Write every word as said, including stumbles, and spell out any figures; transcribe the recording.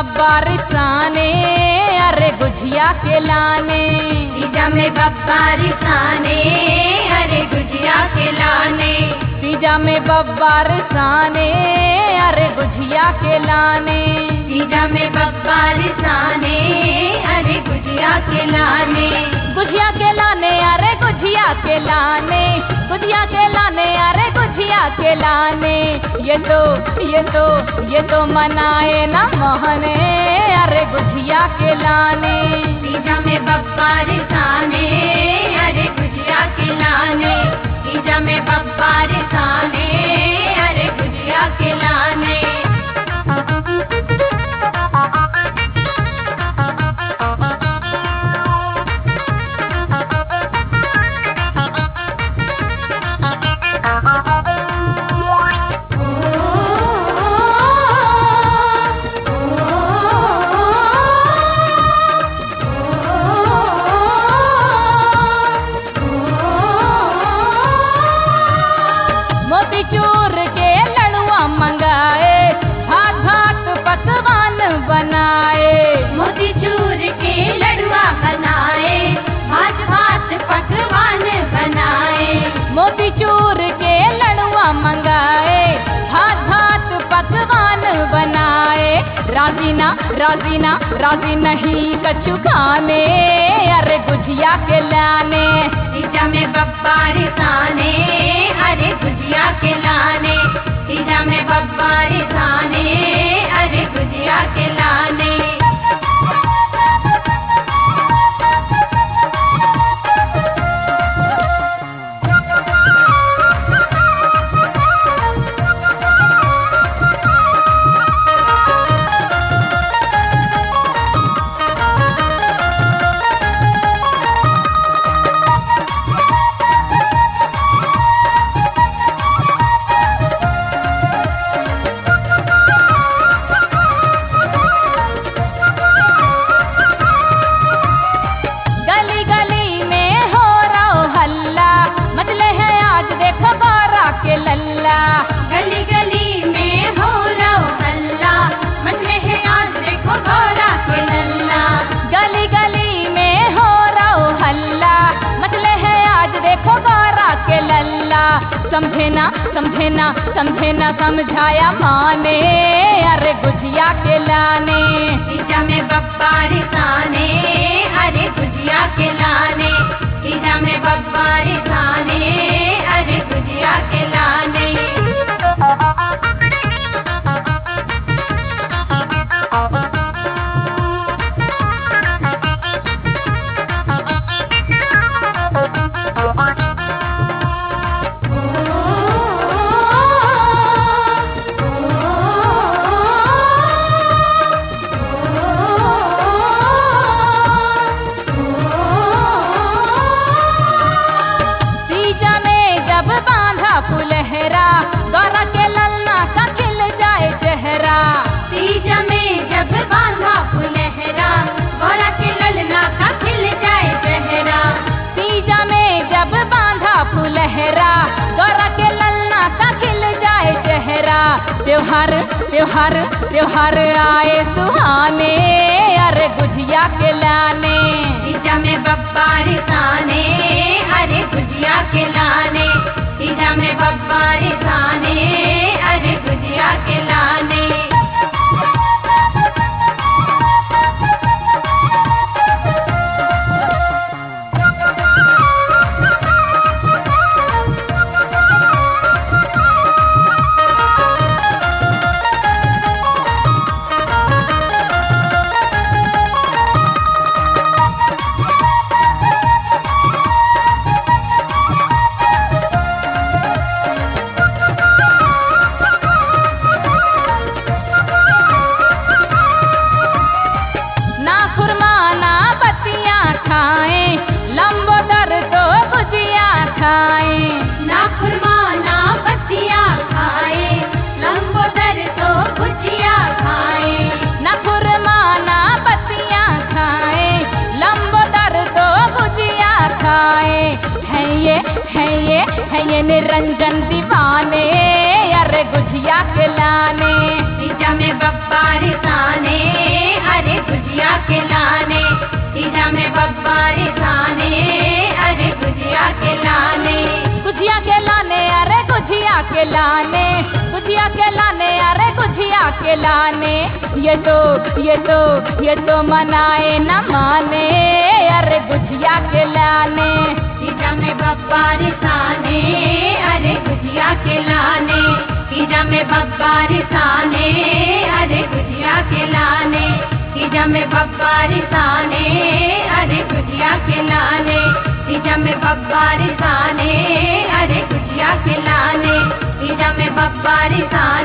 बब्बा रिसाने, अरे गुजिया के लाने। तीजा में बब्बा रिसाने, अरे गुजिया के लाने। तीजा में बब्बा रिसाने, अरे गुजिया के लाने। तीजा में बब्बा रिसाने, अरे गुजिया के लाने। गुजिया के लाने, अरे गुजिया के लाने। गुजिया के लाने, अरे गुजिया के लाने। ये तो ये तो ये तो मनाए ना मोहने, अरे गुजिया के लाने। तीजा में बब्बा रिसाने, अरे गुजिया के लाने। तीजा में बब्बा रिसाने, अरे गुजिया के लाने। मोतीचूर के लड़ुआ मंगाए, भात भात पकवान बनाए। मोतीचूर के लड़ुआ बनाए, भात भात पकवान बनाए। मोतीचूर के लड़ुआ मंगाए, भात भात पकवान बनाए। राजीना राजीना राजी नहीं कछु खाने, अरे गुजिया के लाने। तीजा में बब्बा रिसाने, अरे गुजिया के लाने। तीजा में बब्बा रिसाने, अरे गुजिया के लाने। गली गली में हो रहो हल्ला, मचले है आज देखो गौरा के लल्ला। गली गली में हो रहो हल्ला, मचले है आज देखो गौरा के लल्ला। समझे ना समझे ना समझे ना समझाया माने, अरे गुजिया के लाने। तीजा में बब्बा रिसाने, अरे गुजिया के लाने। तीजा में बब्बा रिसाने, अरे गुजिया के लाने। तीजा में जब बांधा फुलहरा, गौरा के ललना का खिल जाए चेहरा। तीजा में जब बांधा फुलहरा, गौरा के ललना का खिल जाए चेहरा। तीजा में जब बांधा फुलहरा, गौरा के ललना का खिल जाए चेहरा। त्योहार त्योहार त्योहार आए सुहाने, अरे गुजिया के लाने। तीजा में बब्बा रिसाने, अरे गुजिया के लाने। तीजा में बब्बा रिसाने, अरे गुजिया के लाने। निरंजन दीवाने अरे गुजिया के लाने तीजा में बप्पा रिसाने तीजा में बब्बा रिसाने अरे गुजिया के लाने गुजिया के लाने अरे गुजिया के लाने गुजिया के लाने अरे गुजिया के लाने ये तो ये तो ये तो मनाए न माने अरे गुजिया के लाने तीजा में बब्बा रिसाने अरे गुजिया के लाने तीजा में बब्बा रिसाने अरे गुजिया के लाने तीजा में बब्बा रिसाने अरे गुजिया के लाने तीजा में बब्बा रिसाने अरे गुजिया के लाने तीजा में बब्बा रिसाने